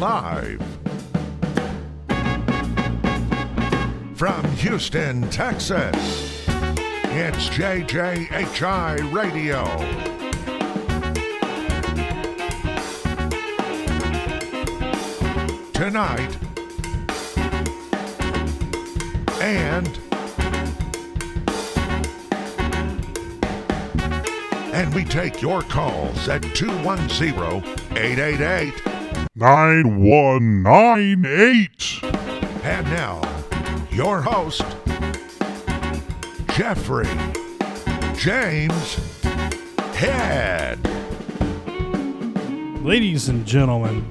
live from Houston, Texas. It's JJHI Radio. Tonight, and we take your calls at 210-888-9198. And now, your host, Jeffrey James Head. Ladies and gentlemen,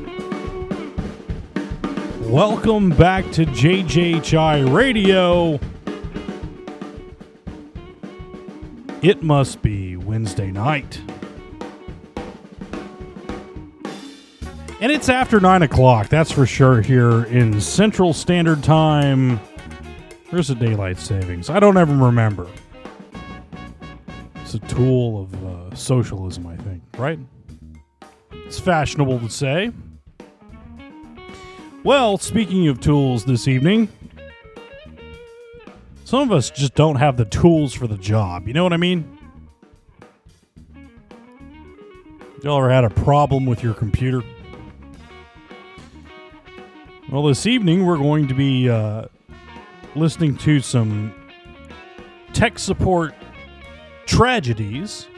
welcome back to JJHI Radio. It must be Wednesday night. And it's after 9 o'clock, that's for sure, here in Central Standard Time. Where's the daylight savings? I don't even remember. It's a tool of socialism, I think, right? It's fashionable to say. Well, speaking of tools this evening, some of us just don't have the tools for the job. You know what I mean? Y'all ever had a problem with your computer? Well, this evening we're going to be listening to some tech support tragedies.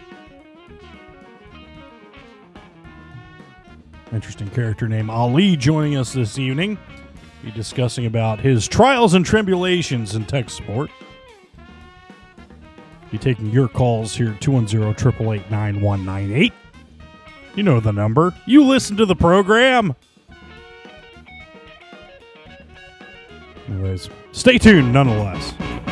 Interesting character named Ali joining us this evening. Be discussing about his trials and tribulations in tech support. Be taking your calls here at 210-888-9198. You know the number. You listen to the program. Anyways, stay tuned nonetheless.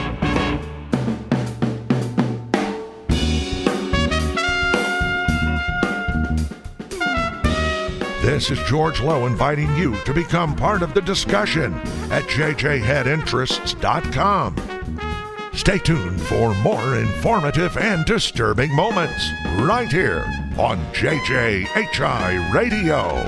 This is George Lowe inviting you to become part of the discussion at jjheadinterests.com. Stay tuned for more informative and disturbing moments right here on JJHI Radio.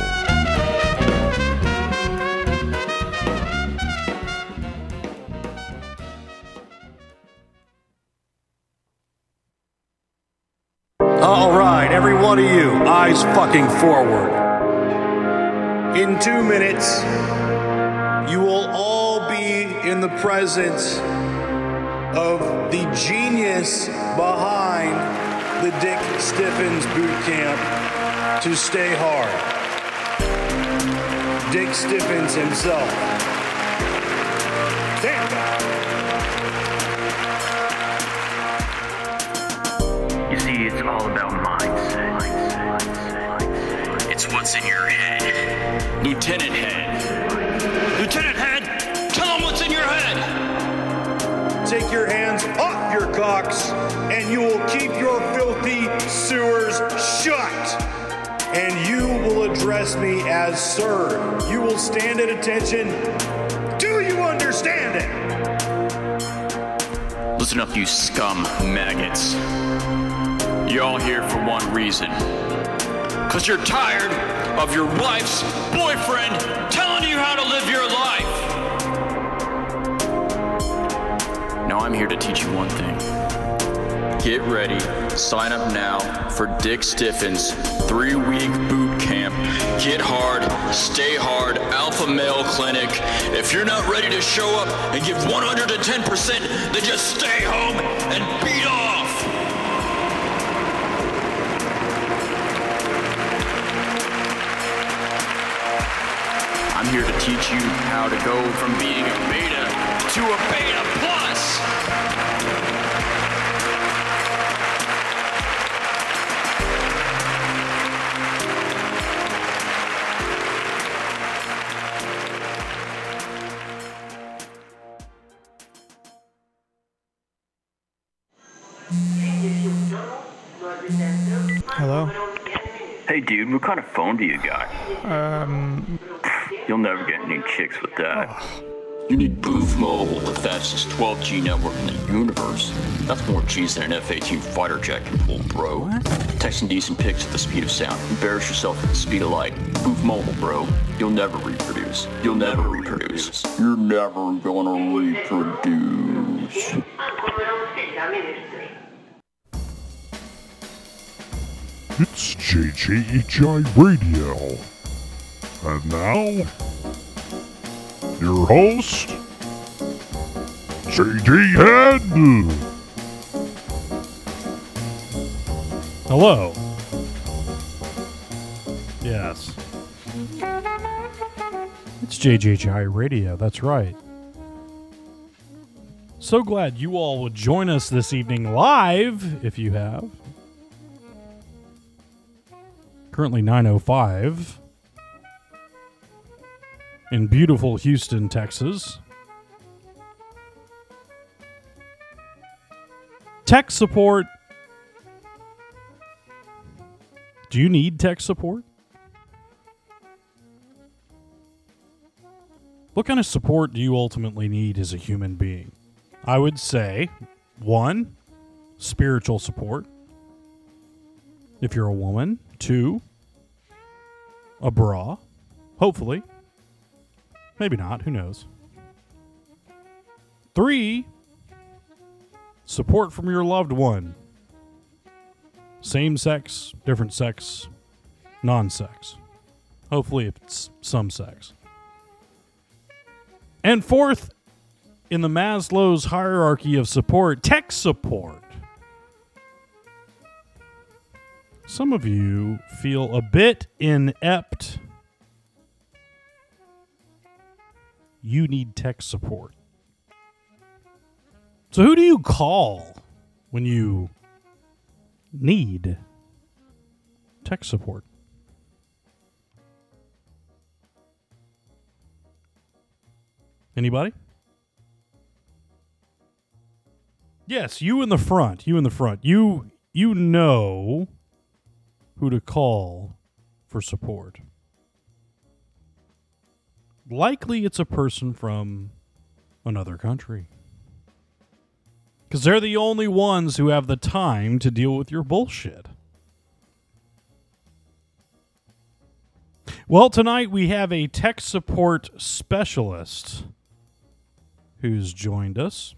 All right, every one of you, eyes fucking forward. In 2 minutes, you will all be in the presence of the genius behind the Dick Stiffens boot camp to stay hard. Dick Stiffens himself. Stand by. You see, it's all about mindset. It's what's in your head. Lieutenant Head. Lieutenant Head, tell them what's in your head. Take your hands off your cocks, and you will keep your filthy sewers shut. And you will address me as sir. You will stand at attention. Do you understand it? Listen up, you scum maggots. You're all here for one reason. Because you're tired of your wife's boyfriend telling you how to live your life. Now I'm here to teach you one thing. Get ready, sign up now for Dick Stiffens 3-week boot camp. Get hard, stay hard, alpha male clinic. If you're not ready to show up and give 110%, then just stay home and beat off. I'm here to teach you how to go from being a beta to a beta plus. Hello? Hey dude, what kind of phone do you got? You'll never get any chicks with that. You need Booth Mobile, the fastest 12G network in the universe. That's more G's than an F-18 fighter jet can pull, bro. What? Texting decent pics at the speed of sound. Embarrass yourself at the speed of light. Booth Mobile, bro. You'll never reproduce. You'll never reproduce. You're never gonna reproduce. It's JJHI Radio. And now, your host, JJ Head. Hello. Yes. It's JJHI Radio, that's right. So glad you all would join us this evening live, if you have. Currently 9:05 in beautiful Houston, Texas. Tech support. Do you need tech support? What kind of support do you ultimately need as a human being? I would say, 1, spiritual support. If you're a woman. 2, a bra. Hopefully. Maybe not. Who knows? 3, support from your loved one. Same sex, different sex, non-sex. Hopefully it's some sex. And 4th, in the Maslow's hierarchy of support, tech support. Some of you feel a bit inept. You need tech support. So who do you call when you need tech support? Anybody? Yes, you in the front. You in the front. You know who to call for support. Likely it's a person from another country. Because they're the only ones who have the time to deal with your bullshit. Well, tonight we have a tech support specialist who's joined us.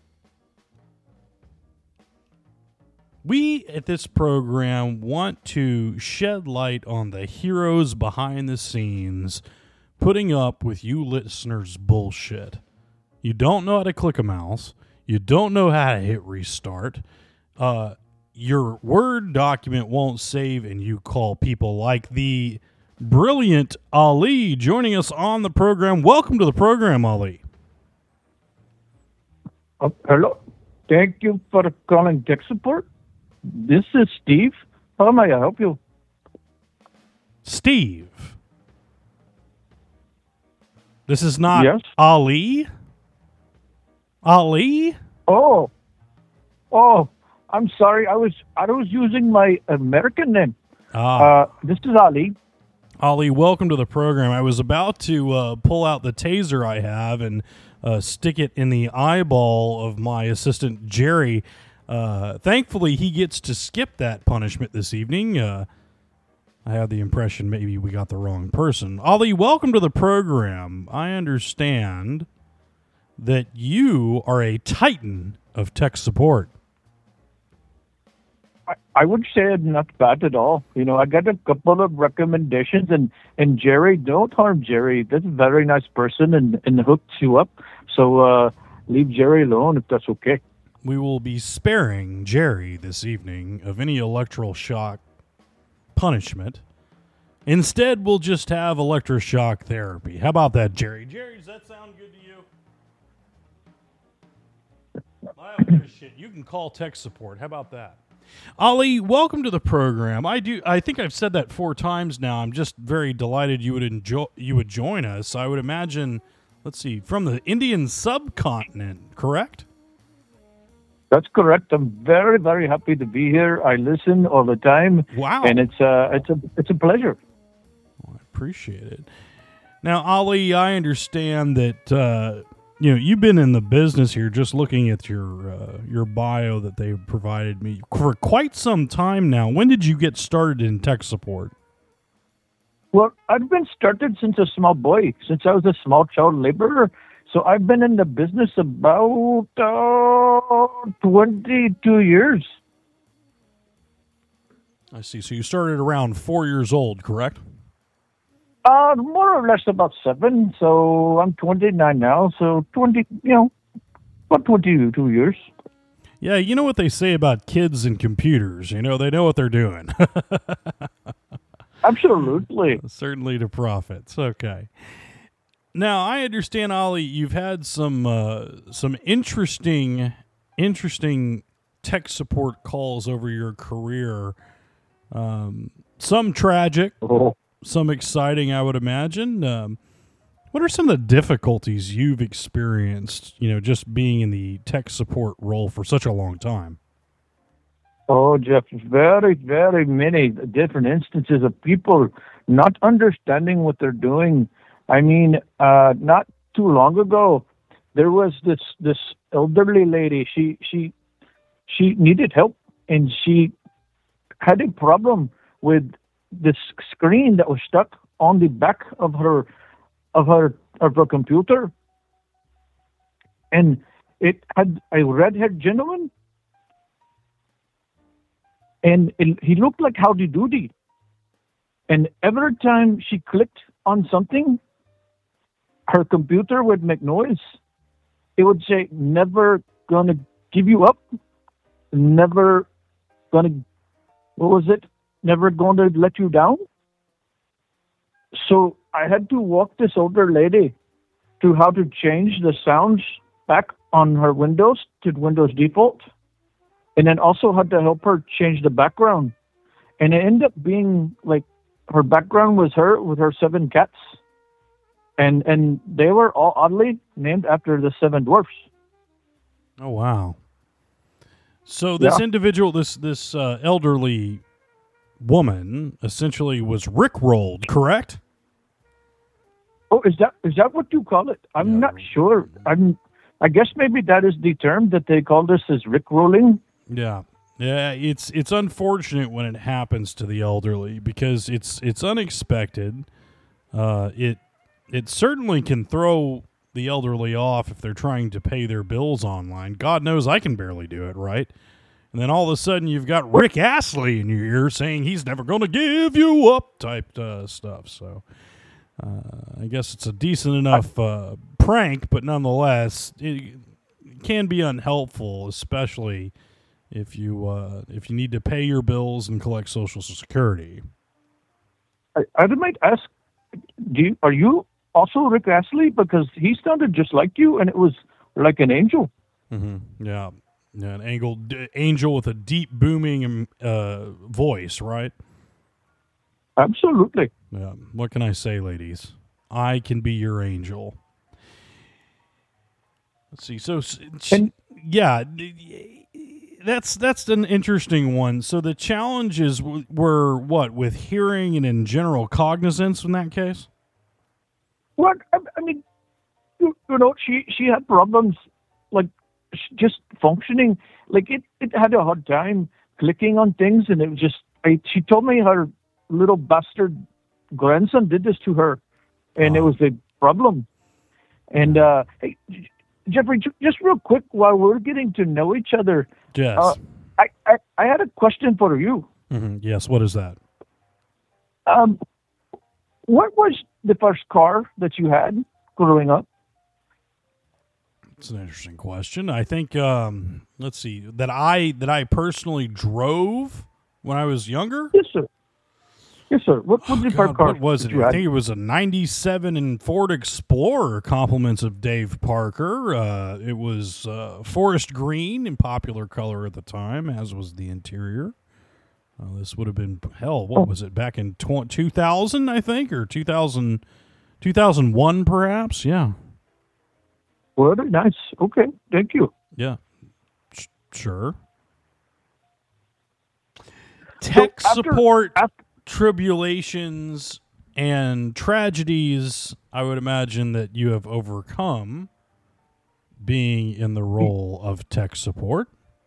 We, at this program, want to shed light on the heroes behind the scenes putting up with you listeners' bullshit. You don't know how to click a mouse. You don't know how to hit restart. Your Word document won't save, and you call people like the brilliant Ali joining us on the program. Welcome to the program, Ali. Hello. Thank you for calling tech support. This is Steve. How may I help you? Steve. This is not Yes? Ali? Ali? Oh, I'm sorry. I was using my American name. This is Ali. Ali, welcome to the program. I was about to pull out the taser I have and stick it in the eyeball of my assistant, Jerry. Thankfully, he gets to skip that punishment this evening. I had the impression maybe we got the wrong person. Ali, welcome to the program. I understand that you are a titan of tech support. I would say it's not bad at all. You know, I got a couple of recommendations, and Jerry, don't harm Jerry. That's a very nice person and hooked you up. So leave Jerry alone if that's okay. We will be sparing Jerry this evening of any electoral shock punishment. Instead, we'll just have electroshock therapy. How about that, Jerry? Jerry, does that sound good to you? I don't give a shit. You can call tech support. How about that? Ali, welcome to the program. I think I've said that 4 times now. I'm just very delighted you would join us. I would imagine, let's see, from the Indian subcontinent, correct? That's correct. I'm very, very happy to be here. I listen all the time. Wow. And it's a pleasure. Well, I appreciate it. Now, Ali, I understand that you've been in the business here, just looking at your bio that they provided me for quite some time now. When did you get started in tech support? Well, I've been started since a small boy, since I was a small child laborer. So I've been in the business about 22 years. I see. So you started around 4 years old, correct? More or less about 7. So I'm 29 now. So 20, about 22 years. Yeah, you know what they say about kids and computers. They know what they're doing. Absolutely. Certainly to profits. Okay. Now, I understand, Ollie, you've had some interesting tech support calls over your career. Some tragic, some exciting, I would imagine. What are some of the difficulties you've experienced, just being in the tech support role for such a long time? Oh, Jeff, very, very many different instances of people not understanding what they're doing. I mean, not too long ago, there was this elderly lady. She needed help, and she had a problem with this screen that was stuck on the back of her computer, and it had a red-haired gentleman. And he looked like Howdy Doody. And every time she clicked on something, her computer would make noise. It would say, never gonna give you up. Never gonna, never gonna let you down. So I had to walk this older lady to how to change the sounds back on her Windows to Windows default. And then also had to help her change the background. And it ended up being like her background was her with her 7 cats. And they were all oddly named after the 7 dwarfs. Oh, wow. So this individual, this elderly woman essentially was rickrolled, correct? Oh, is that what you call it? I'm not sure. I guess maybe that is the term that they call this as rickrolling. Yeah. It's unfortunate when it happens to the elderly because it's unexpected. It certainly can throw the elderly off if they're trying to pay their bills online. God knows I can barely do it, right? And then all of a sudden you've got Rick Astley in your ear saying he's never going to give you up type stuff. So I guess it's a decent enough prank, but nonetheless it can be unhelpful, especially if you need to pay your bills and collect Social Security. I might ask, are you also Rick Astley? Because he sounded just like you, and it was like an angel. Mm-hmm. Yeah, an angel with a deep booming voice, right? Absolutely. Yeah. What can I say, ladies? I can be your angel. Let's see. So, yeah. That's an interesting one. So the challenges were what with hearing and in general cognizance in that case? Well, I mean, she had problems like just functioning. Like it had a hard time clicking on things, and it was just. She told me her little bastard grandson did this to her, and it was a problem. And hey, Jeffrey, just real quick, while we're getting to know each other. Yes. I had a question for you. Mm-hmm. Yes, what is that? What was the first car that you had growing up? It's an interesting question. I think let's see, that I personally drove when I was younger? Yes, sir. Yes, sir. What was the first car? What was it? I think it was a 97 Ford Explorer, compliments of Dave Parker. It was forest green and popular color at the time, as was the interior. This would have been, what was it, back in 2000, I think, or 2001 perhaps? Yeah. Very nice. Okay, thank you. Yeah, sure. Tech support, tribulations, and tragedies, I would imagine that you have overcome. being in the role of tech support?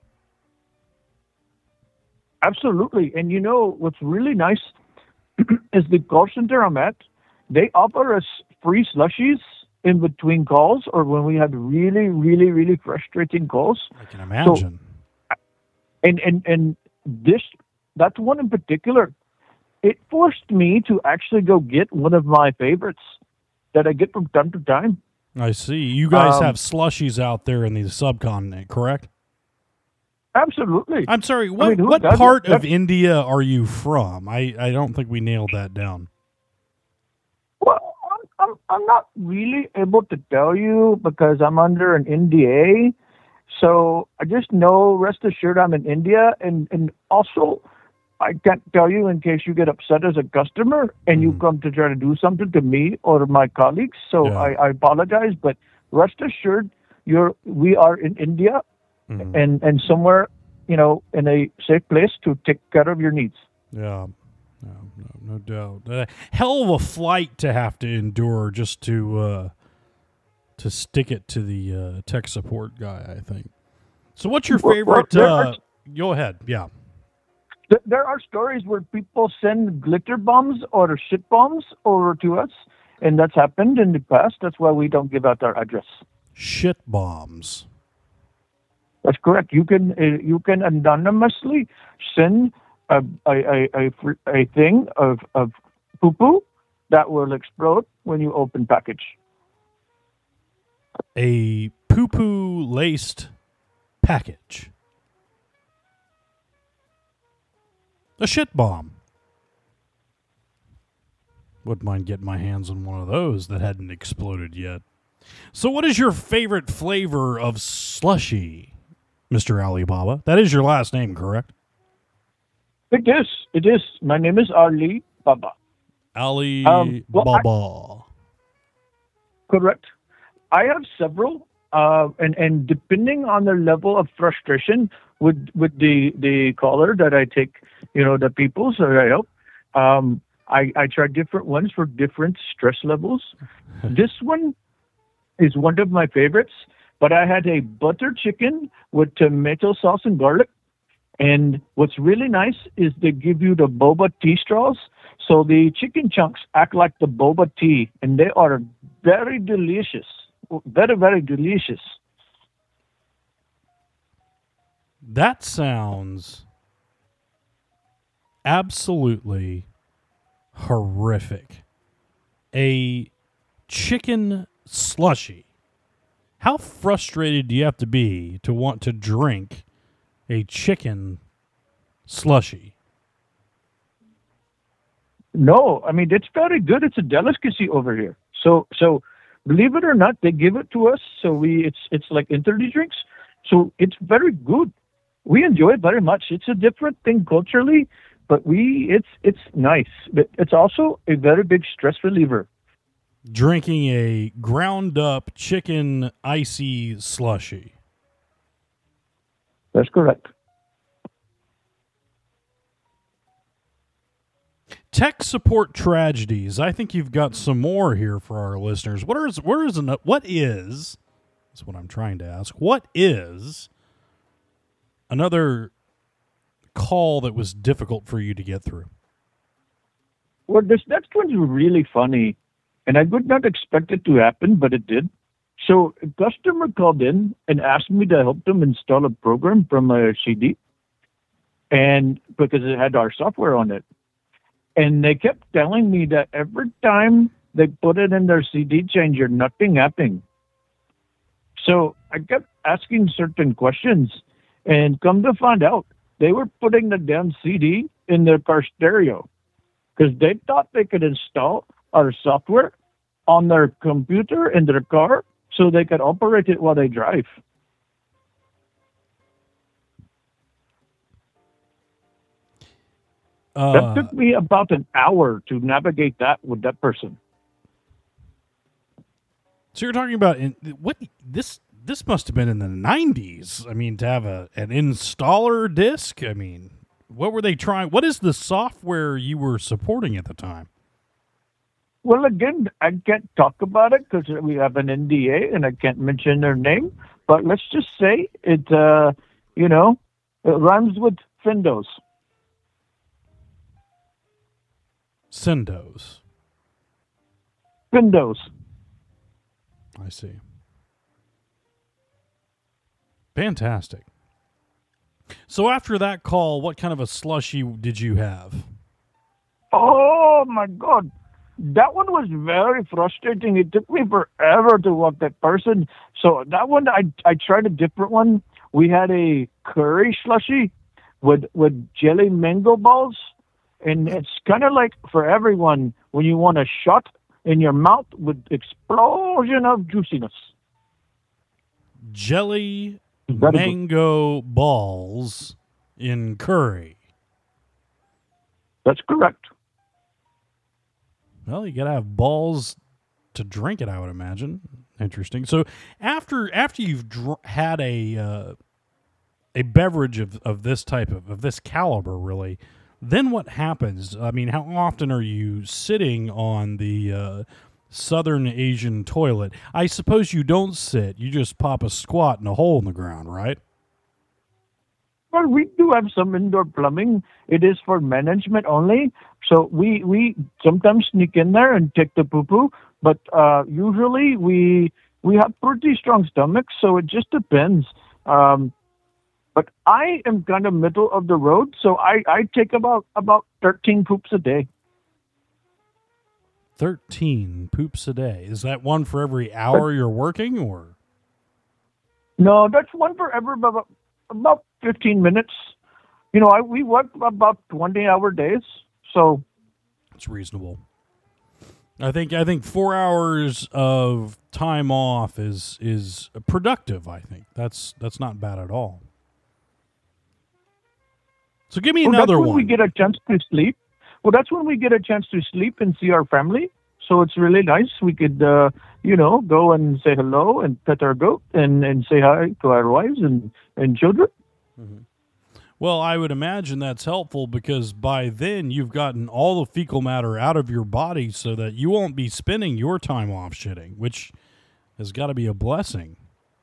Absolutely. And you know what's really nice is the call center I'm at, they offer us free slushies in between calls or when we had really, really, really frustrating calls. I can imagine. So, and that one in particular, it forced me to actually go get one of my favorites that I get from time to time. I see. You guys have slushies out there in the subcontinent, correct? Absolutely. I'm sorry, what part of India are you from? I don't think we nailed that down. Well, I'm not really able to tell you because I'm under an NDA. So I just know, rest assured, I'm in India. And also, I can't tell you in case you get upset as a customer and you come to try to do something to me or my colleagues. So I apologize, but rest assured, we are in India and somewhere, in a safe place to take care of your needs. Yeah, no doubt. Hell of a flight to have to endure just to stick it to the tech support guy, I think. So what's your favorite? Go ahead. Yeah. There are stories where people send glitter bombs or shit bombs over to us, and that's happened in the past. That's why we don't give out our address. Shit bombs. That's correct. You can anonymously send a thing of poo poo that will explode when you open package. A poo poo laced package. A shit bomb. Wouldn't mind getting my hands on one of those that hadn't exploded yet. So what is your favorite flavor of slushy, Mr. Alibaba? That is your last name, correct? It is. My name is Ali Baba. Ali Baba. Correct. I have several, and depending on the level of frustration with the caller that I take, the people that I help, I try different ones for different stress levels. This one is one of my favorites, but I had a butter chicken with tomato sauce and garlic. And what's really nice is they give you the boba tea straws. So the chicken chunks act like the boba tea, and they are very delicious. Very, very delicious. That sounds absolutely horrific. A chicken slushy. How frustrated do you have to be to want to drink a chicken slushy? No, I mean, it's very good. It's a delicacy over here. So believe it or not, they give it to us. So it's like energy drinks. So it's very good. We enjoy it very much. It's a different thing culturally, but it's nice. But it's also a very big stress reliever. Drinking a ground up chicken icy slushy. That's correct. Tech support tragedies. I think you've got some more here for our listeners. What is, that's what I'm trying to ask. What is another call that was difficult for you to get through? Well, this next one's really funny, and I would not expect it to happen, but it did. So a customer called in and asked me to help them install a program from a CD, and because it had our software on it. And they kept telling me that every time they put it in their CD changer, nothing happened. So I kept asking certain questions, and come to find out, they were putting the damn CD in their car stereo because they thought they could install our software on their computer in their car so they could operate it while they drive. That took me about an hour to navigate that with that person. So you're talking about this must have been in the 90s. I mean, to have an installer disc. I mean, what were they trying? What is the software you were supporting at the time? Well, again, I can't talk about it because we have an NDA and I can't mention their name. But let's just say it, it rhymes with Findos. Cindos. Findos. I see. Fantastic. So after that call, what kind of a slushy did you have? Oh, my God. That one was very frustrating. It took me forever to walk that person. So that one, I tried a different one. We had a curry slushy with jelly mango balls. And it's kind of like for everyone when you want a shot in your mouth with explosion of juiciness. Jelly mango balls in curry. That's correct. Well, you gotta have balls to drink it, I would imagine. Interesting. So after you've had a beverage of this type of this caliber, really, then what happens? I mean, how often are you sitting on the Southern Asian toilet? I suppose you don't sit. You just pop a squat in a hole in the ground, right? Well, we do have some indoor plumbing. It is for management only. So we sometimes sneak in there and take the poo-poo. But usually we have pretty strong stomachs, so it just depends. But I am kind of middle of the road, so I take about 13 poops a day. 13 poops a day. Is that one for every hour you're working, or? No, that's one for every about 15 minutes. We work about 20-hour days, so it's reasonable. I think 4 hours of time off is productive. I think that's not bad at all. So give me another that's when one. We get a chance to sleep. Well, that's when we get a chance to sleep and see our family. So it's really nice. We could, go and say hello and pet our goat and say hi to our wives and children. Mm-hmm. Well, I would imagine that's helpful because by then you've gotten all the fecal matter out of your body so that you won't be spending your time off shitting, which has got to be a blessing.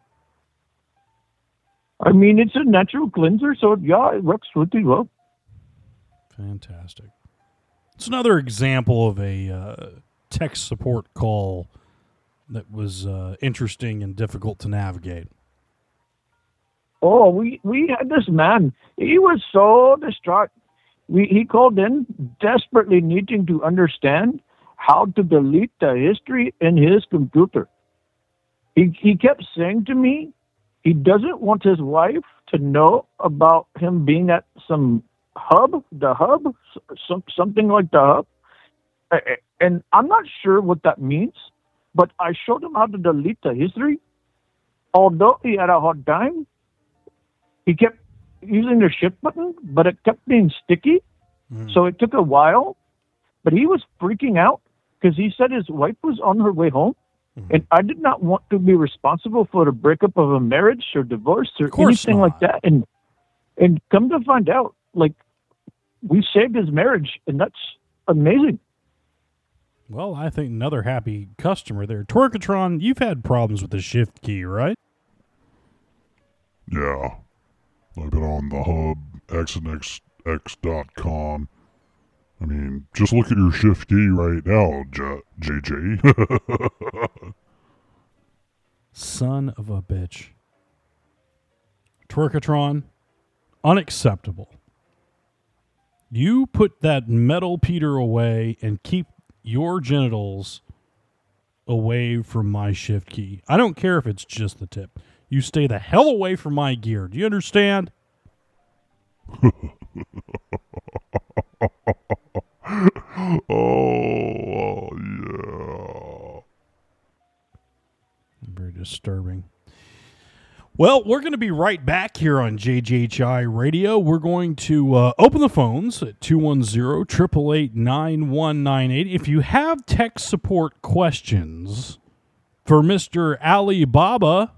I mean, it's a natural cleanser, so yeah, it works really well. Fantastic. It's another example of a tech support call that was interesting and difficult to navigate. Oh, we had this man. He was so distraught. He called in desperately needing to understand how to delete the history in his computer. He kept saying to me, he doesn't want his wife to know about him being at something like the hub. And I'm not sure what that means, but I showed him how to delete the history. Although he had a hard time, he kept using the shift button, but it kept being sticky. So it took a while, but he was freaking out because he said his wife was on her way home. And I did not want to be responsible for the breakup of a marriage or divorce or anything like that. And come to find out, like, we saved his marriage, and that's amazing. Well, I think another happy customer there. Twerkatron, you've had problems with the shift key, right? Yeah. I've been on the hub, xnxx.com. I mean, just look at your shift key right now, JJ. Son of a bitch. Twerkatron, unacceptable. You put that metal Peter away and keep your genitals away from my shift key. I don't care if it's just the tip. You stay the hell away from my gear. Do you understand? Oh, yeah. Very disturbing. Well, we're going to be right back here on JJHI Radio. We're going to open the phones at 210-888-9198. If you have tech support questions for Mr. Alibaba,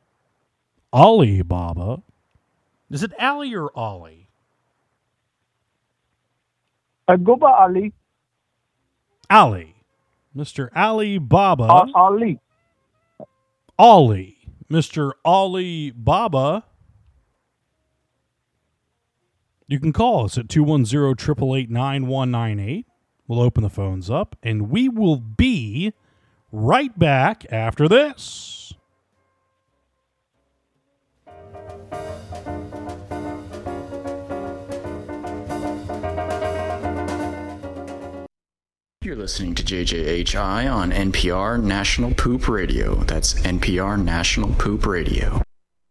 is it Ali or Ollie? I go by Ali. Ali. Mr. Ali Baba. Ali. Ollie. Mr. Ollie Baba. You can call us at 210-888-9198. We'll open the phones up, and we will be right back after this. You're listening to JJHI on NPR National Poop Radio. That's NPR National Poop Radio.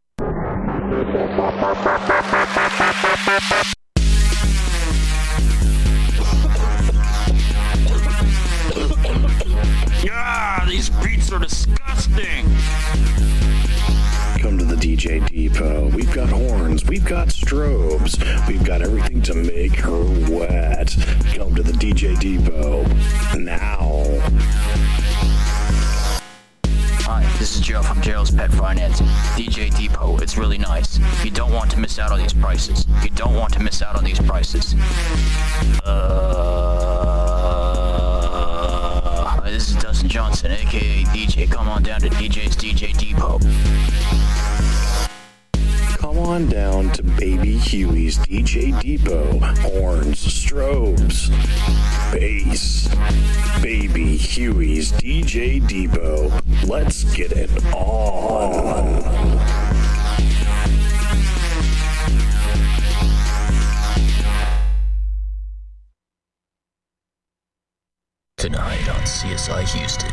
Ah, these beats are disgusting. Come to the DJ Depot. We've got horns, we've got strobes, we've got everything to make her wet. Come to the DJ Depot now. Hi, this is Joe from Gerald's Pet Finance. DJ Depot, it's really nice. You don't want to miss out on these prices. You don't want to miss out on these prices. This is Dustin Johnson, aka DJ. Come on down to DJ's DJ Depot. Come on down to Baby Huey's DJ Depot. Horns, strobes, bass. Baby Huey's DJ Depot. Let's get it on. Tonight on CSI Houston.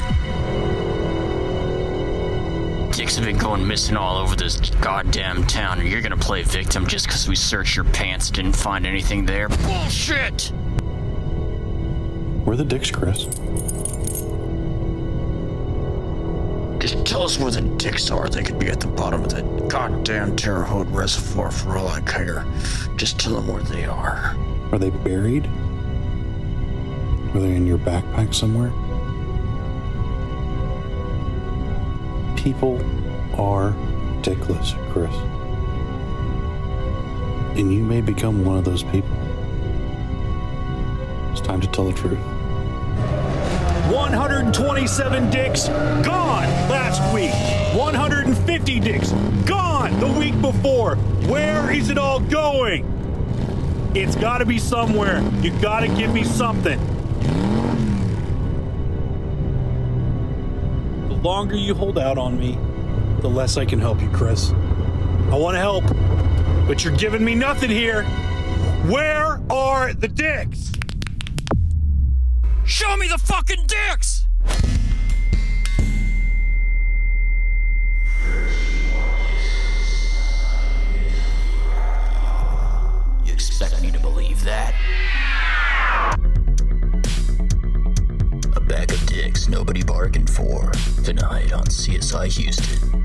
Dicks have been going missing all over this goddamn town, and you're gonna play victim just because we searched your pants and didn't find anything there? Bullshit! Where are the dicks, Chris? Just tell us where the dicks are. They could be at the bottom of that goddamn Terre Haute reservoir for all I care. Just tell them where they are. Are they buried? Are they in your backpack somewhere? People are dickless, Chris. And you may become one of those people. It's time to tell the truth. 127 dicks gone last week. 150 dicks gone the week before. Where is it all going? It's got to be somewhere. You got to give me something. The longer you hold out on me, the less I can help you, Chris. I want to help, but you're giving me nothing here. Where are the dicks? Show me the fucking dicks! You expect me to believe that? A bag of dicks nobody bargained for. Tonight on CSI Houston.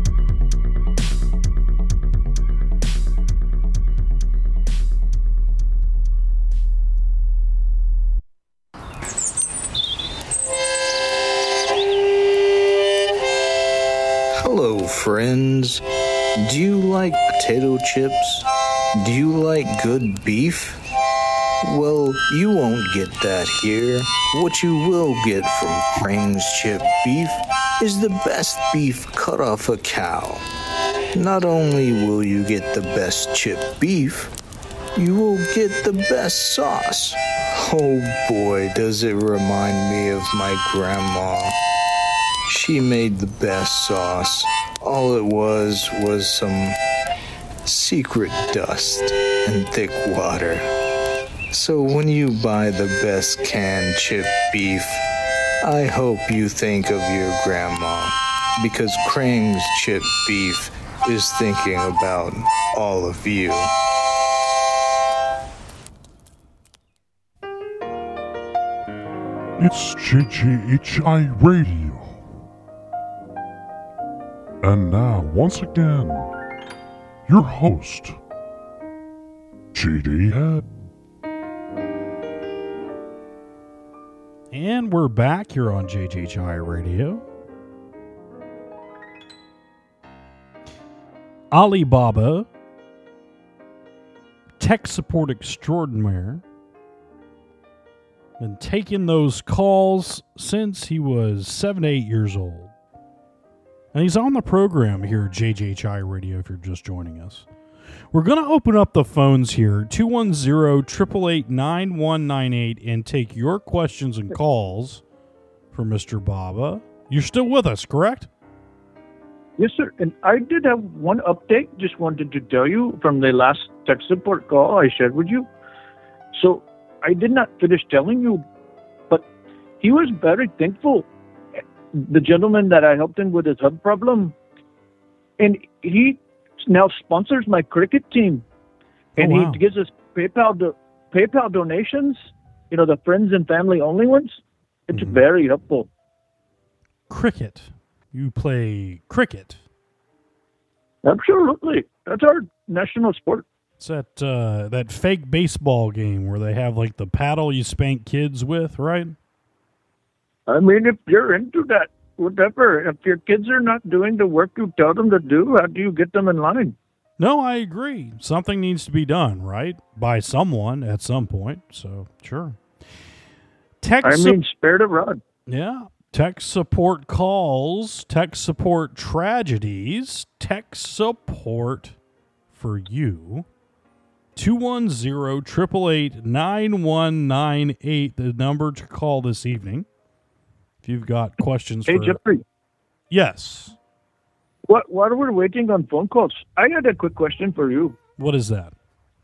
Hello, friends. Do you like potato chips? Do you like good beef? Well, you won't get that here. What you will get from Frank's Chip Beef is the best beef cut off a cow. Not only will you get the best chip beef, you will get the best sauce. Oh boy, does it remind me of my grandma. She made the best sauce. All it was some secret dust and thick water. So when you buy the best canned chip beef, I hope you think of your grandma, because Krang's Chip Beef is thinking about all of you. It's JJHI Radio. And now, once again, your host, JD Head. And we're back here on JJHI Radio. Alibaba, tech support extraordinaire, Been taking those calls since he was 7 to 8 years old. And he's on the program here at JJHI Radio if you're just joining us. We're going to open up the phones here, 210-888-9198, and take your questions and calls for Mr. Baba. You're still with us, correct? Yes, sir. And I did have one update. Just wanted to tell you from the last tech support call I shared with you. So I did not finish telling you, but he was very thankful. The gentleman that I helped him with his hub problem, and he now sponsors my cricket team, and wow. he gives us PayPal donations. You know, the friends and family only ones. It's very helpful. Cricket. You play cricket. Absolutely, that's our national sport. It's that fake baseball game where they have like the paddle you spank kids with, right? I mean, if you're into that, whatever. If your kids are not doing the work you tell them to do, how do you get them in line? No, I agree. Something needs to be done, right? By someone at some point. So, sure. Spare the rod. Yeah. Tech support calls, tech support tragedies, tech support for you. 210-888-9198, the number to call this evening. If you've got questions Hey, Jeffrey. Yes. While we're waiting on phone calls, I had a quick question for you. What is that?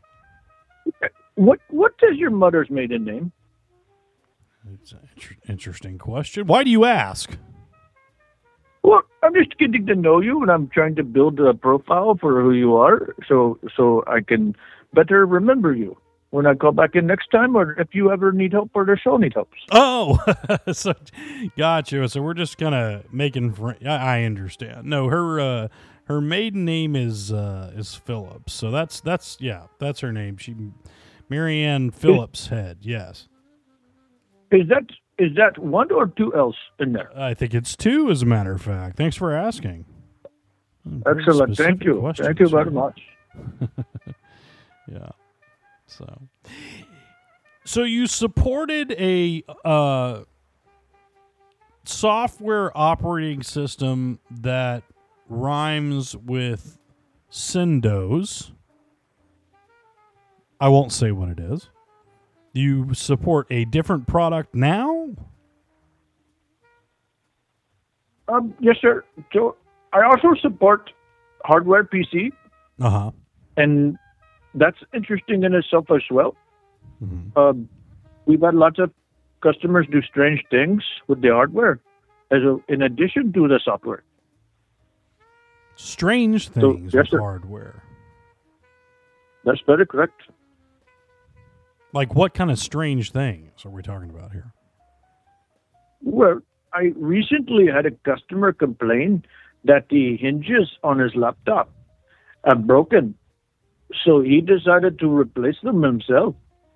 What is your mother's maiden name? It's an interesting question. Why do you ask? Well, I'm just getting to know you, and I'm trying to build a profile for who you are, so I can better remember you when I call back in next time, or if you ever need help or the show need help. Oh, so gotcha. So we're just kind of making. I understand. No, her maiden name is Phillips. So that's her name. Marianne Phillips Head. Yes. Is that one or two L's in there? I think it's two, as a matter of fact. Thanks for asking. Excellent. Thank you. Thank you very much. Yeah. So you supported a software operating system that rhymes with Syndos. I won't say what it is. You support a different product now? Yes, sir. So I also support hardware PC. Uh-huh. And that's interesting in itself as well. Mm-hmm. We've had lots of customers do strange things with the hardware in addition to the software. Strange things with hardware. That's very correct. Like what kind of strange things are we talking about here? Well, I recently had a customer complain that the hinges on his laptop are broken. So he decided to replace them himself.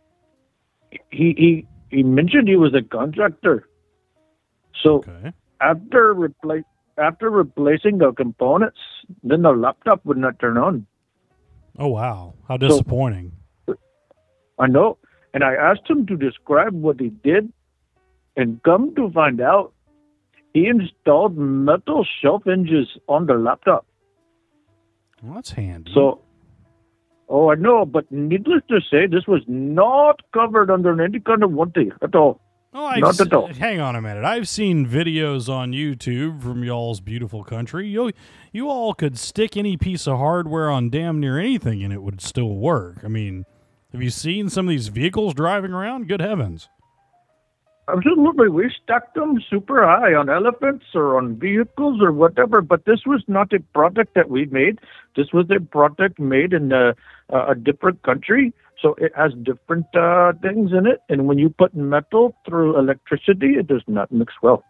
He mentioned he was a contractor. So after replacing the components, then the laptop would not turn on. Oh, wow. How disappointing. So, I know. And I asked him to describe what he did, and come to find out, he installed metal shelf hinges on the laptop. Well, that's handy. So, I know, but needless to say, this was not covered under any kind of warranty at all. Oh, not at all. Hang on a minute. I've seen videos on YouTube from y'all's beautiful country. You all could stick any piece of hardware on damn near anything and it would still work. I mean, have you seen some of these vehicles driving around? Good heavens. Absolutely. We stacked them super high on elephants or on vehicles or whatever, but this was not a product that we made. This was a product made in a different country, so it has different things in it, and when you put metal through electricity, it does not mix well.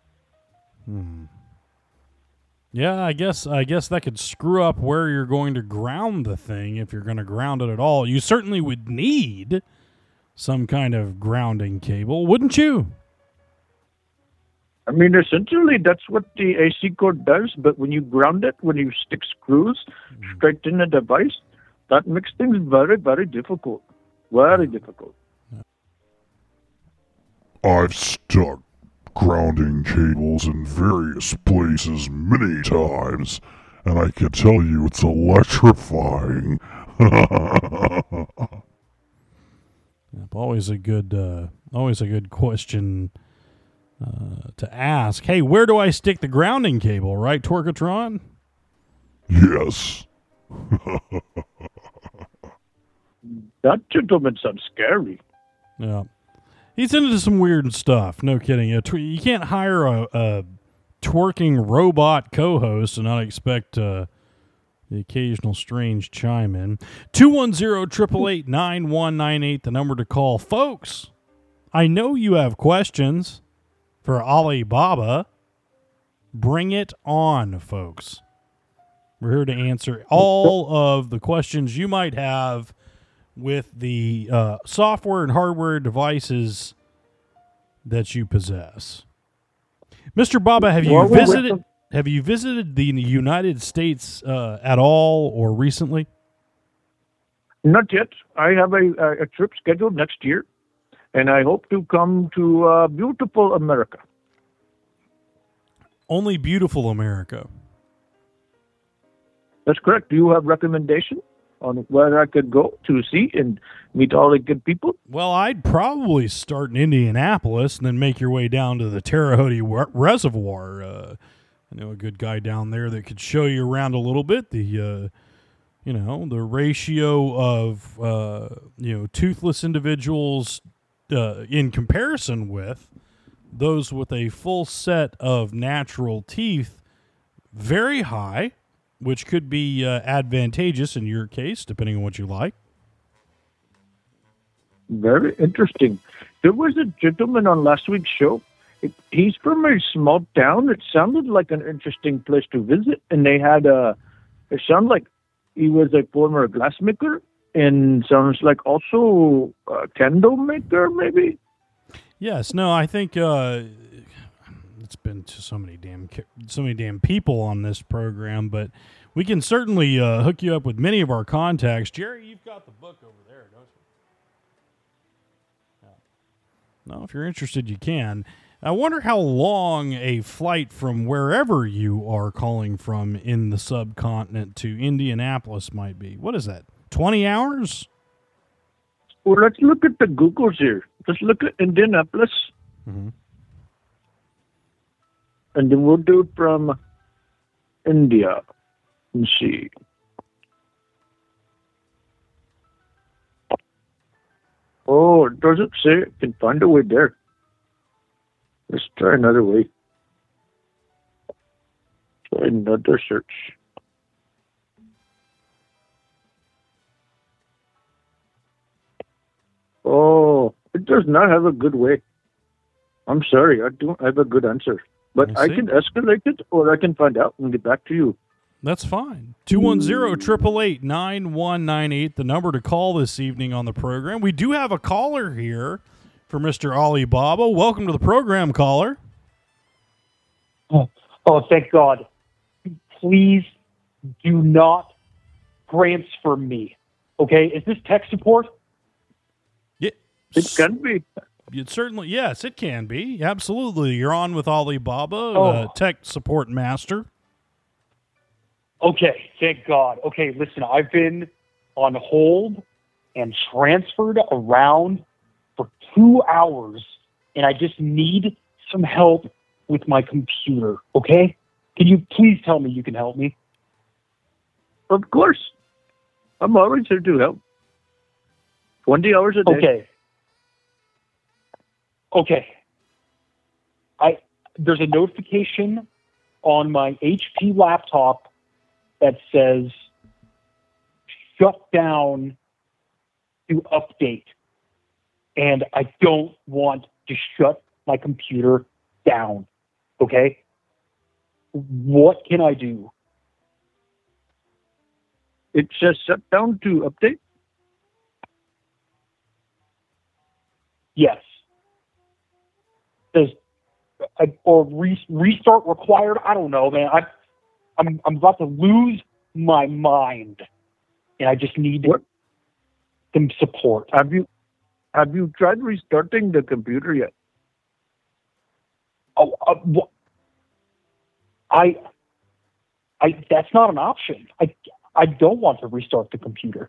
Yeah, I guess that could screw up where you're going to ground the thing if you're going to ground it at all. You certainly would need some kind of grounding cable, wouldn't you? I mean, essentially, that's what the AC cord does, but when you ground it, when you stick screws straight in the device, that makes things very, very difficult. Very difficult. I've stuck grounding cables in various places many times, and I can tell you it's electrifying. Always a good question to ask. Hey, where do I stick the grounding cable? Right, Torkatron? Yes. That gentleman sounds scary. Yeah. He's into some weird stuff. No kidding. You can't hire a twerking robot co-host and not expect the occasional strange chime in. 210-888-9198, the number to call. Folks, I know you have questions for Alibaba. Bring it on, folks. We're here to answer all of the questions you might have with the software and hardware devices that you possess. Mr. Baba, have you visited the United States at all or recently? Not yet. I have a trip scheduled next year, and I hope to come to beautiful America. Only beautiful America. That's correct. Do you have recommendations on where I could go to see and meet all the good people? Well, I'd probably start in Indianapolis and then make your way down to the Terre Haute Reservoir. I know a good guy down there that could show you around a little bit. The ratio of toothless individuals in comparison with those with a full set of natural teeth, very high, which could be advantageous in your case, depending on what you like. Very interesting. There was a gentleman on last week's show. He's from a small town. It sounded like an interesting place to visit. And they had it sounded like he was a former glassmaker and sounds like also a candle maker, maybe. Yes. No, I think it's been to so many damn people on this program, but we can certainly hook you up with many of our contacts. Jerry, you've got the book over there, don't you? No, if you're interested, you can. I wonder how long a flight from wherever you are calling from in the subcontinent to Indianapolis might be. What is that, 20 hours? Well, let's look at the Googles here. Let's look at Indianapolis. Mm-hmm. And then we'll do it from India. Let's see. Oh, it doesn't say it can find a way there. Let's try another way. Try another search. Oh, it does not have a good way. I'm sorry, I don't have a good answer. But I can escalate it, or I can find out and get back to you. That's fine. 210-888-9198, the number to call this evening on the program. We do have a caller here for Mr. Alibaba. Welcome to the program, caller. Oh, thank God. Please do not transfer me. Okay? Is this tech support? Yeah. It can be. It certainly, yes, it can be. Absolutely. You're on with Alibaba, tech support master. Okay, thank God. Okay, listen, I've been on hold and transferred around for 2 hours, and I just need some help with my computer, okay? Can you please tell me you can help me? Of course. I'm always here to help. 20 hours a day. Okay. There's a notification on my HP laptop that says shut down to update. And I don't want to shut my computer down. Okay? What can I do? It says shut down to update? Yes. Says restart required. I don't know, man. I'm about to lose my mind, and I just need some support. Have you tried restarting the computer yet? Oh, that's not an option. I don't want to restart the computer.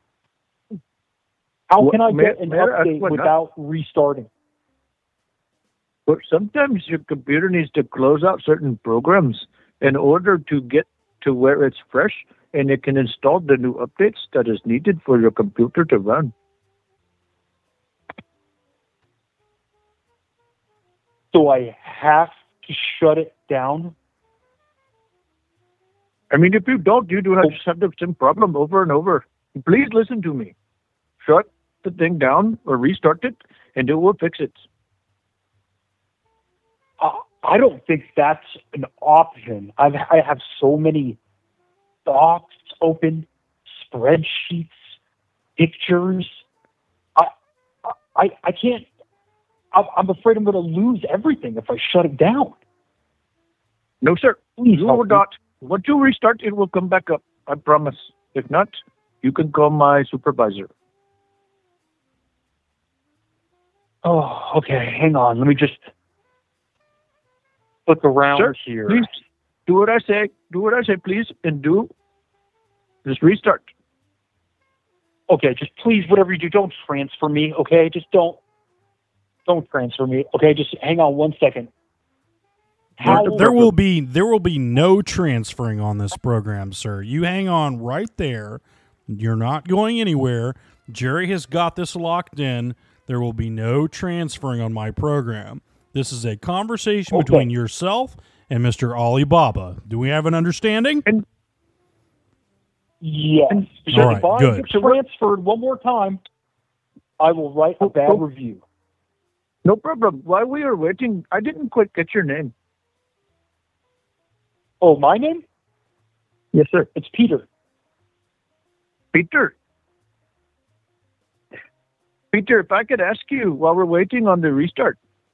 How can I get an update without restarting? But sometimes your computer needs to close out certain programs in order to get to where it's fresh and it can install the new updates that is needed for your computer to run. So I have to shut it down? I mean, if you don't, you do have the same problem over and over. Please listen to me. Shut the thing down or restart it, and it will fix it. I don't think that's an option. I have so many docs open, spreadsheets, pictures. I can't. I'm afraid I'm going to lose everything if I shut it down. No, sir. Please you will not. Once you restart, it will come back up. I promise. If not, you can call my supervisor. Oh, okay. Hang on. Let me just look around here. Please do what I say. Do what I say, please, and just restart. Okay, just please, whatever you do, don't transfer me. Okay, just don't transfer me. Okay, just hang on 1 second. There will be no transferring on this program, sir. You hang on right there. You're not going anywhere. Jerry has got this locked in. There will be no transferring on my program. This is a conversation between yourself and Mr. Alibaba. Do we have an understanding? Yes. All right, if I good. get transferred one more time, I will write a bad review. No problem. While we are waiting, I didn't quite get your name. Oh, my name? Yes, sir. It's Peter. Peter, if I could ask you while we're waiting on the restart,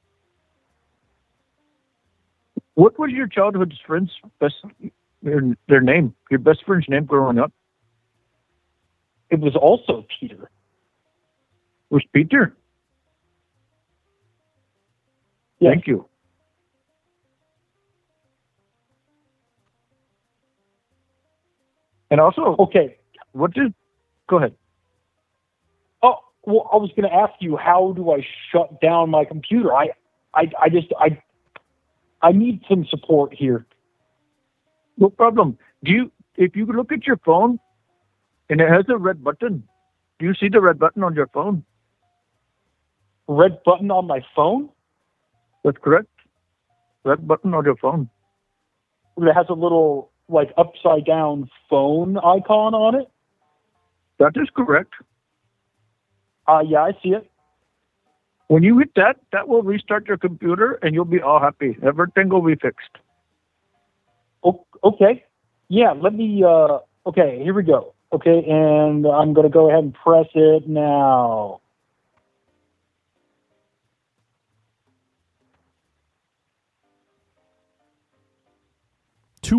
what was your childhood friend's their name? Your best friend's name growing up? It was also Peter. Was Peter? Yes. Thank you. And also, go ahead. Oh, well, I was going to ask you, how do I shut down my computer? I need some support here. No problem. If you look at your phone and it has a red button, do you see the red button on your phone? Red button on my phone? That's correct. Red button on your phone. It has a little, upside down phone icon on it? That is correct. Yeah, I see it. When you hit that, that will restart your computer and you'll be all happy. Everything will be fixed. Okay. Yeah, let me, okay, here we go. Okay, and I'm going to go ahead and press it now. Two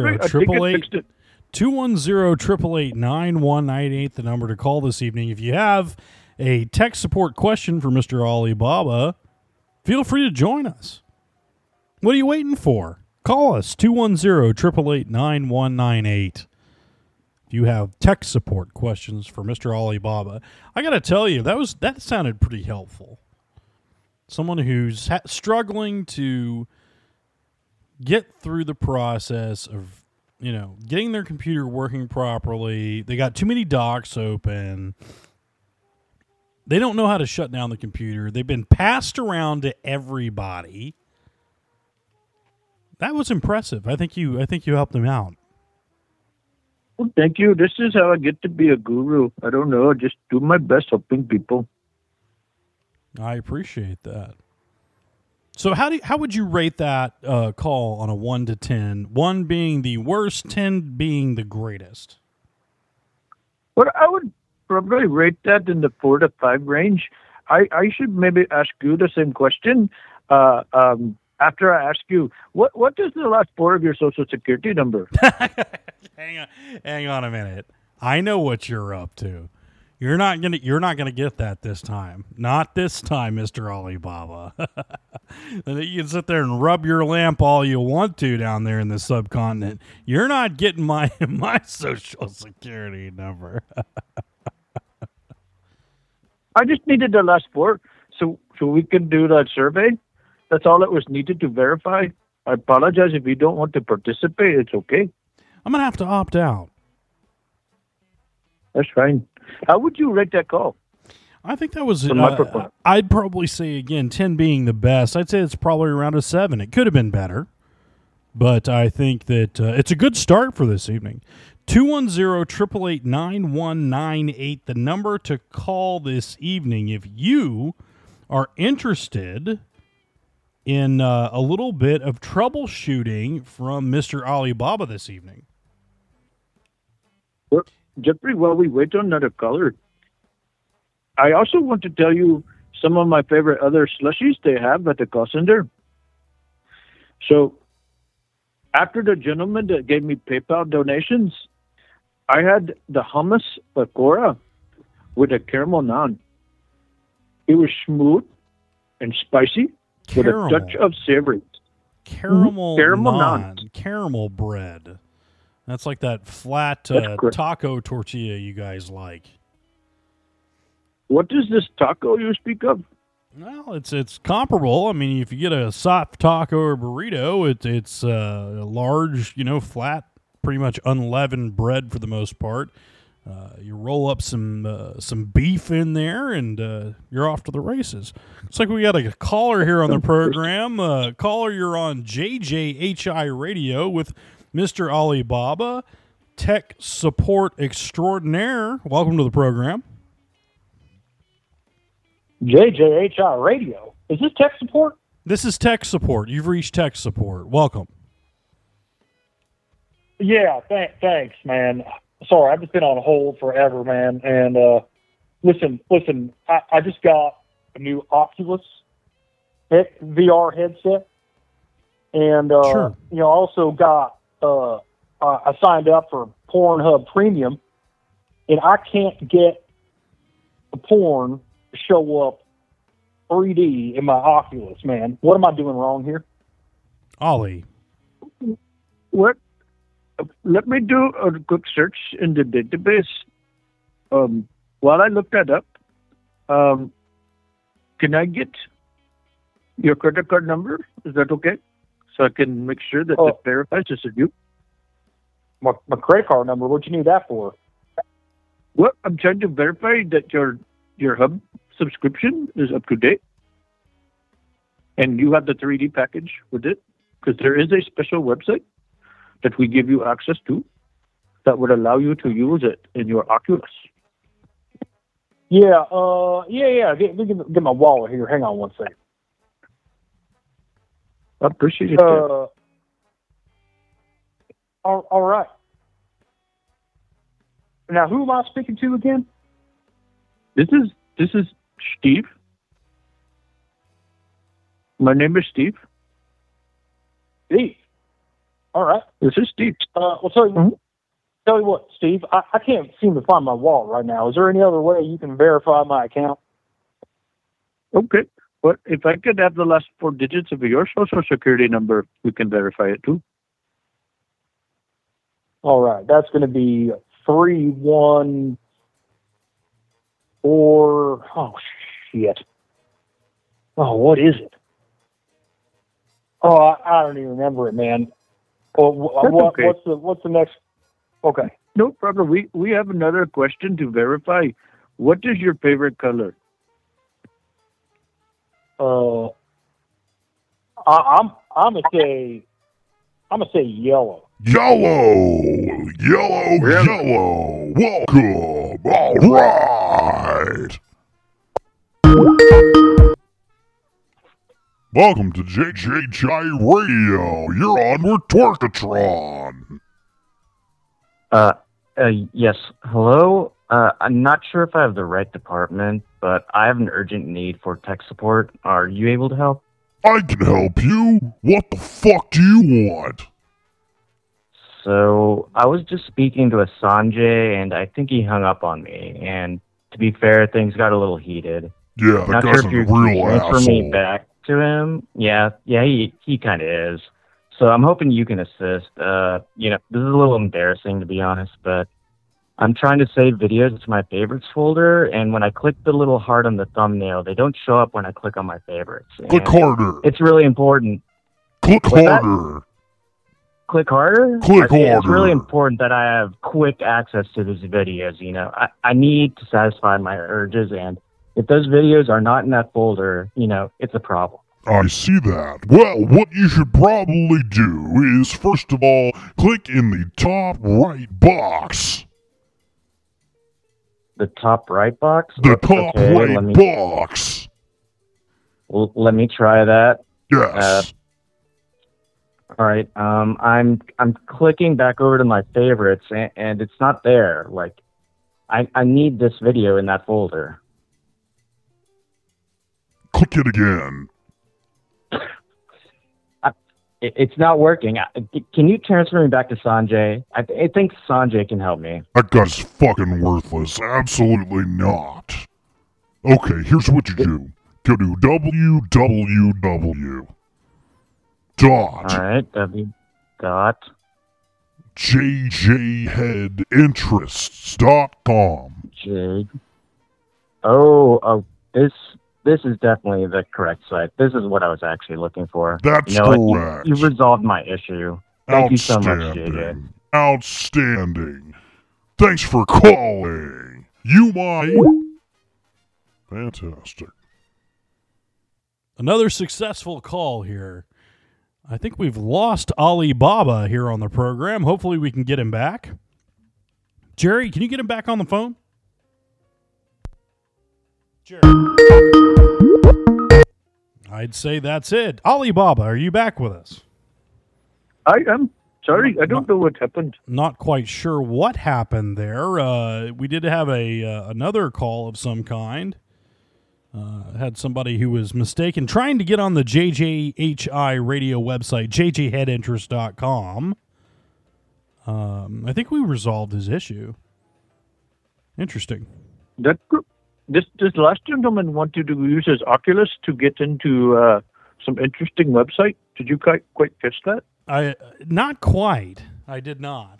210-888-9198, the number to call this evening. If you have a tech support question for Mr. Alibaba, feel free to join us. What are you waiting for? Call us, 210-888-9198. If you have tech support questions for Mr. Alibaba, I got to tell you, that sounded pretty helpful. Someone who's struggling to get through the process of, getting their computer working properly. They got too many docs open. They don't know how to shut down the computer. They've been passed around to everybody. That was impressive. I think you helped them out. Well, thank you. This is how I get to be a guru. I don't know. I just do my best helping people. I appreciate that. So how would you rate that call on a 1 to 10? 1 being the worst, 10 being the greatest. Well, I would probably rate that in the 4 to 5 range. I should maybe ask you the same question. After I ask you, what is the last 4 of your social security number? Hang on a minute. I know what you're up to. You're not gonna get that this time. Not this time, Mr. Alibaba. And you can sit there and rub your lamp all you want to down there in the subcontinent. You're not getting my social security number. I just needed the last four so we can do that survey. That's all that was needed to verify. I apologize if you don't want to participate. It's okay. I'm gonna have to opt out. That's fine. How would you rate that call? I think that was. From my perspective. I'd probably say again 10 being the best. I'd say it's probably around a 7. It could have been better, but I think that it's a good start for this evening. 210-888-9198, the number to call this evening if you are interested in a little bit of troubleshooting from Mr. Alibaba this evening. Well, Jeffrey, while we wait on another caller, I also want to tell you some of my favorite other slushies they have at the call center. So, after the gentleman that gave me PayPal donations, I had the hummus pakora with a caramel naan. It was smooth and spicy with a touch of savory. Caramel naan. Caramel bread. That's like that flat taco tortilla you guys like. What is this taco you speak of? Well, it's comparable. I mean, if you get a soft taco or burrito, it's a large, flat, pretty much unleavened bread for the most part. You roll up some beef in there, and you're off to the races. Looks like we got a caller here on the program. Caller, you're on JJHI Radio with Mr. Alibaba, tech support extraordinaire. Welcome to the program. JJHI Radio. Is this tech support? This is tech support. You've reached tech support. Welcome. Yeah, thanks, man. Sorry, I've just been on hold forever, man. And listen, I just got a new Oculus VR headset, and sure. I also got I signed up for Pornhub Premium, and I can't get the porn to show up 3D in my Oculus, man. What am I doing wrong here? Ollie. What? Let me do a quick search in the database. While I look that up, can I get your credit card number? Is that okay? So I can make sure that it verifies this is you. My credit card number. What you need that for? Well, I'm trying to verify that your Hub subscription is up to date, and you have the 3D package with it, because there is a special website that we give you access to that would allow you to use it in your Oculus. Yeah. Get my wallet here. Hang on one second. I appreciate it. All right. Now, who am I speaking to again? This is Steve. My name is Steve. Steve. All right. This is Steve. Well, tell you what, Steve. I can't seem to find my wallet right now. Is there any other way you can verify my account? Okay. But if I could have the last 4 digits of your social security number, we can verify it too. All right. That's going to be 314. Oh, shit. Oh, what is it? Oh, I don't even remember it, man. Okay. What's the next? Okay. No problem. We have another question to verify. What is your favorite color? I'm gonna say yellow. Yellow. Welcome. All right. Welcome to JJHI Radio. You're on with Twerkatron. Yes. Hello? I'm not sure if I have the right department, but I have an urgent need for tech support. Are you able to help? I can help you. What the fuck do you want? So, I was just speaking to a Sanjay, and I think he hung up on me. And to be fair, things got a little heated. Yeah, the Not guy's sure if a you're real transfer me asshole. back to him. Yeah, he kind of is. So I'm hoping you can assist. You know, this is a little embarrassing to be honest, but I'm trying to save videos to my favorites folder, and when I click the little heart on the thumbnail, they don't show up when I click on my favorites. Click And harder. It's really important. Click What's that? harder. Click harder? Click Okay, It's harder. really important that I have quick access to these videos, you know. I need to satisfy my urges, and if those videos are not in that folder, you know, it's a problem. I see that. Well, what you should probably do is, first of all, click in the top right box. The top right box? The top Okay, right box. Well, let me try that. Yes. All right. I'm clicking back over to my favorites, and it's not there. Like, I need this video in that folder. Click it again. It's not working. Can you transfer me back to Sanjay? I think Sanjay can help me. That guy's fucking worthless. Absolutely not. Okay, here's what you do. Go to www. All right. jjheadinterests.com. This is definitely the correct site. This is what I was actually looking for. That's you know what? correct. You've resolved my issue. Thank you so much, JJ. Outstanding. Outstanding. Thanks for calling. You might. Fantastic. Another successful call here. I think we've lost Alibaba here on the program. Hopefully we can get him back. Jerry, can you get him back on the phone? Jerry. I'd say that's it. Alibaba, are you back with us? I am. Sorry, I don't know what happened. Not quite sure what happened there. We did have another call of some kind. Had somebody who was mistaken trying to get on the JJHI radio website, jjheadinterest.com. I think we resolved his issue. Interesting. This last gentleman wanted to use his Oculus to get into some interesting website. Did you quite catch that? Not quite. I did not.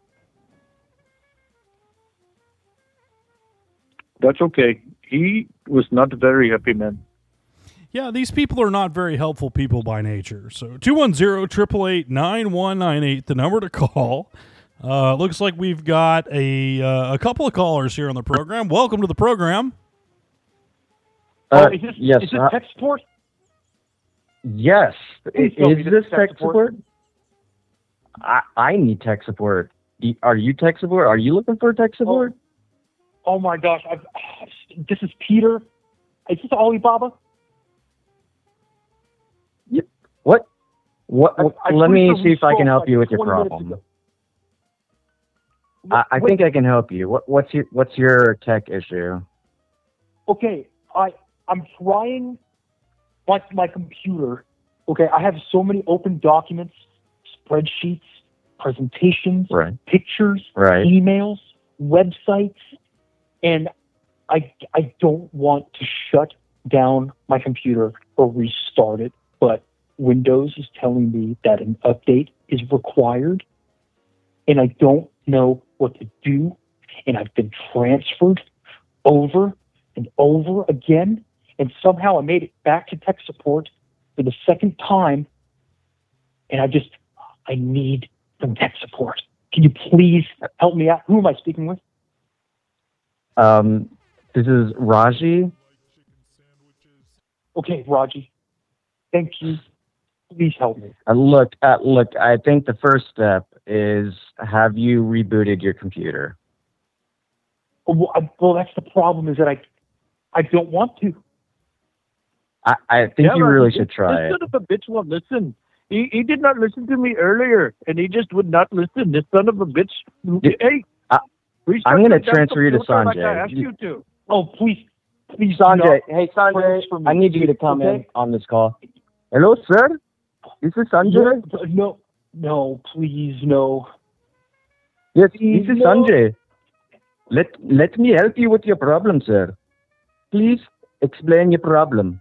That's okay. He was not a very happy man. Yeah, these people are not very helpful people by nature. So 210-888-9198, the number to call. Looks like we've got a couple of callers here on the program. Welcome to the program. Is this tech support? Yes. Is this tech support? I need tech support. Are you tech support? Are you looking for tech support? Oh my gosh. This is Peter. Is this Alibaba? Yep. What? Let me see if I can help you with your problem. I think I can help you. What's your tech issue? Okay, I'm trying my computer. Okay, I have so many open documents, spreadsheets, presentations, pictures, emails, websites, and I don't want to shut down my computer or restart it, but Windows is telling me that an update is required, and I don't know what to do, and I've been transferred over and over again, and somehow I made it back to tech support for the second time, and I need some tech support. Can you please help me out? Who am I speaking with? This is Raji. Okay, Raji. Thank you. Please help me. Look, I think the first step is, have you rebooted your computer? Well, that's the problem, is that I don't want to. I think you really should try it. This son of a bitch won't listen. He did not listen to me earlier, and he just would not listen. This son of a bitch. Hey, I'm going to transfer you to Sanjay. Like I asked you to. Oh, please, Sanjay. Hey, Sanjay, I need you to come in on this call. Hello, sir. Is this Sanjay? No, please, no. Yes, this is Sanjay. Let me help you with your problem, sir. Please explain your problem.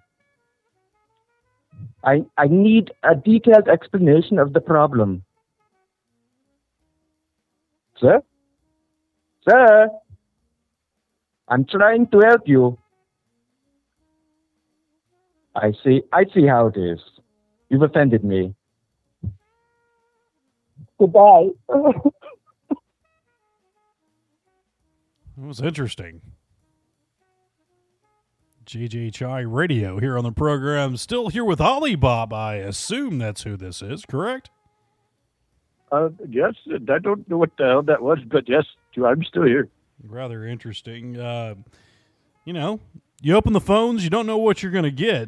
I need a detailed explanation of the problem. Sir? Sir? I'm trying to help you. I see how it is. You've offended me. Goodbye. It was interesting. JJHI Radio here on the program. Still here with Alibaba. I assume that's who this is, correct? Yes, I don't know what the hell that was, but yes, I'm still here. Rather interesting. You open the phones, you don't know what you're going to get.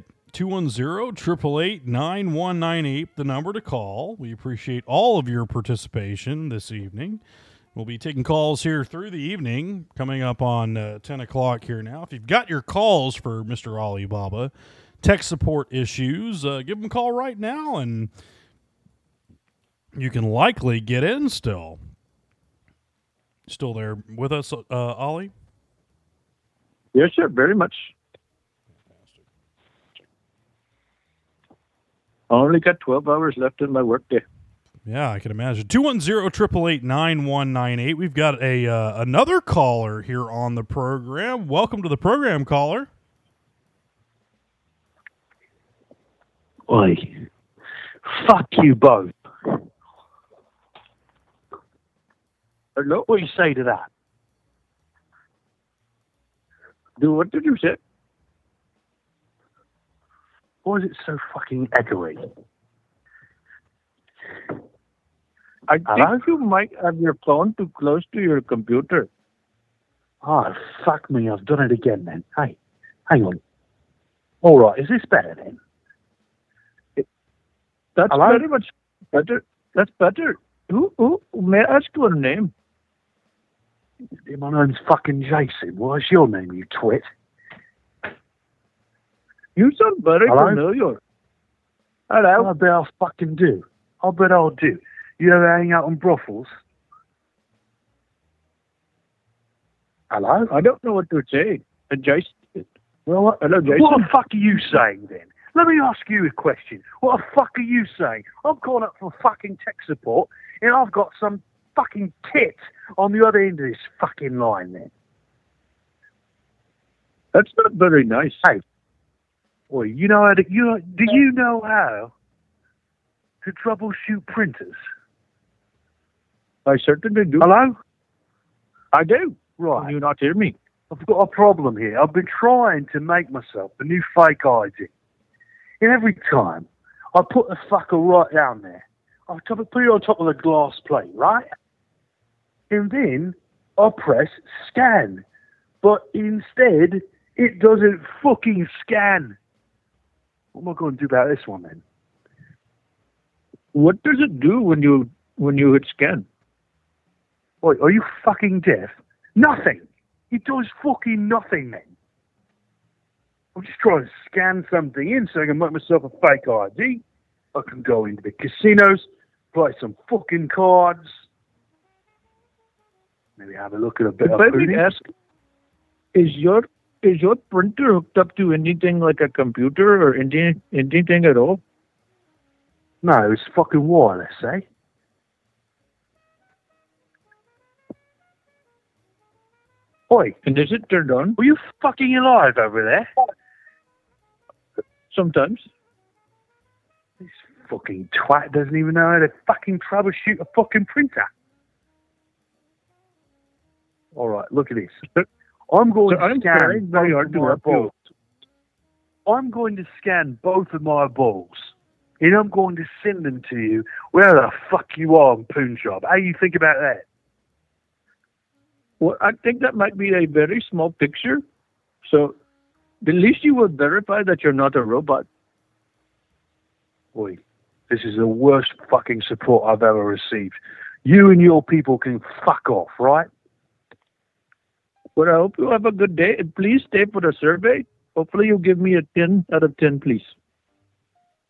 210-888-9198, the number to call. We appreciate all of your participation this evening. We'll be taking calls here through the evening, coming up on 10 o'clock here now. If you've got your calls for Mr. Alibaba, tech support issues, give him a call right now, and you can likely get in still. Still there with us, Ollie? Yes, sir, very much. I only got 12 hours left in my workday. Yeah, I can imagine. 210-888-9198. We've got another caller here on the program. Welcome to the program, caller. Oi. Fuck you both. Hello? What do you say to that? What did you say? Why is it so fucking echoey? I think you might have your phone too close to your computer. Oh, fuck me. I've done it again then. Hey, hang on. All right, is this better then? That's Hello? very much better. That's better. Who may I ask your name? My name's fucking Jason. What's your name, you twit? You sound very Hello? familiar. Hello? I bet I'll fucking do. I bet I'll do. You ever hang out on brothels? Hello? I don't know what to say. Jason. Well, hello, Jason. What the fuck are you saying then? Let me ask you a question. What the fuck are you saying? I'm calling up for fucking tech support, and I've got some fucking tit on the other end of this fucking line then. That's not very nice. Hey, well, you know how to, do you know how to troubleshoot printers? I certainly do. Hello? I do. Right. Can you not hear me? I've got a problem here. I've been trying to make myself a new fake ID. And every time I put the fucker right down there, I put it on top of the glass plate, right? And then I press scan. But instead, it doesn't fucking scan. What am I going to do about this one then? What does it do when you hit scan? Wait, are you fucking deaf? Nothing. It does fucking nothing then. I'm just trying to scan something in so I can make myself a fake ID. I can go into the casinos, play some fucking cards. Maybe have a look at a bit of Maybe ask, is your printer hooked up to anything like a computer or anything at all? No, it's fucking wireless, eh? Oi. And is it turned on? Are you fucking alive over there? Sometimes. This fucking twat doesn't even know how to fucking troubleshoot a fucking printer. All right, look at this. I'm going to scan very hard to help you. I'm going to scan both of my balls, and I'm going to send them to you where the fuck you are in Punjab. How you think about that? Well, I think that might be a very small picture. So at least you will verify that you're not a robot. Boy, this is the worst fucking support I've ever received. You and your people can fuck off, right? Well, I hope you have a good day. And please stay for the survey. Hopefully you'll give me a 10 out of 10, please.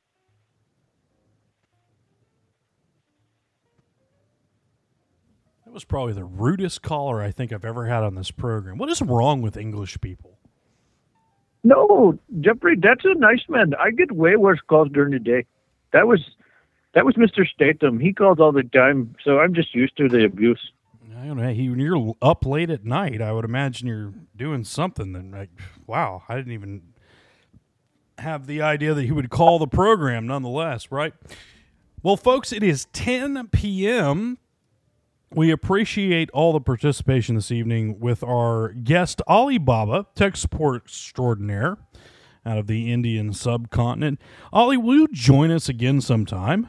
That was probably the rudest caller I think I've ever had on this program. What is wrong with English people? No, Jeffrey, that's a nice man. I get way worse calls during the day. That was Mr. Statham. He calls all the time, so I'm just used to the abuse. I don't know. When you're up late at night, I would imagine you're doing something. That, like, wow, I didn't even have the idea that he would call the program nonetheless, right? Well, folks, it is 10 p.m. We appreciate all the participation this evening with our guest, Alibaba, tech support extraordinaire out of the Indian subcontinent. Ollie, will you join us again sometime?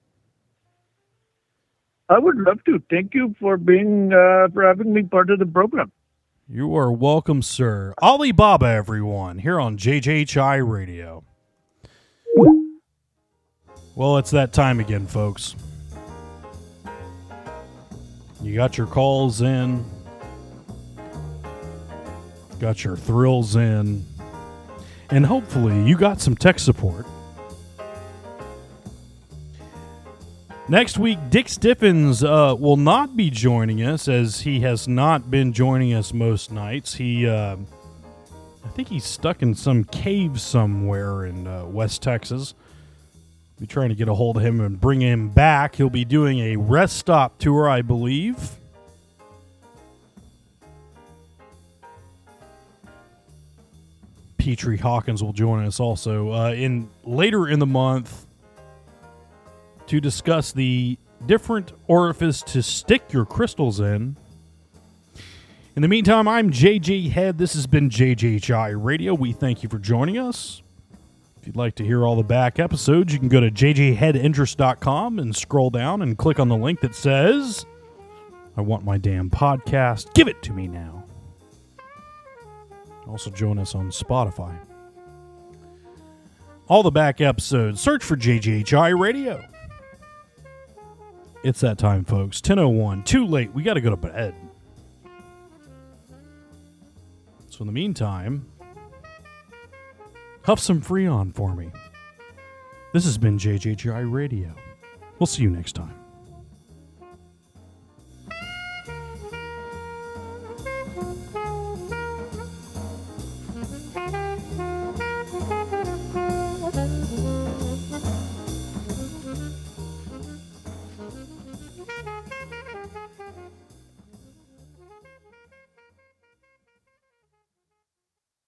I would love to. Thank you for having me part of the program. You are welcome, sir. Alibaba, everyone, here on JJHI Radio. Well, it's that time again, folks. You got your calls in, got your thrills in, and hopefully you got some tech support. Next week, Dick Stiffens will not be joining us, as he has not been joining us most nights. I think he's stuck in some cave somewhere in West Texas. Be trying to get a hold of him and bring him back. He'll be doing a rest stop tour, I believe. Petrie Hawkins will join us also later in the month to discuss the different orifice to stick your crystals in. In the meantime, I'm JJ Head. This has been JJHI Radio. We thank you for joining us. If you'd like to hear all the back episodes, you can go to jjheadinterest.com and scroll down and click on the link that says, I want my damn podcast. Give it to me now. Also join us on Spotify. All the back episodes, search for JJHI Radio. It's that time, folks. 10:01. Too late. We got to go to bed. So in the meantime, huff some Freon for me. This has been JJHI Radio. We'll see you next time.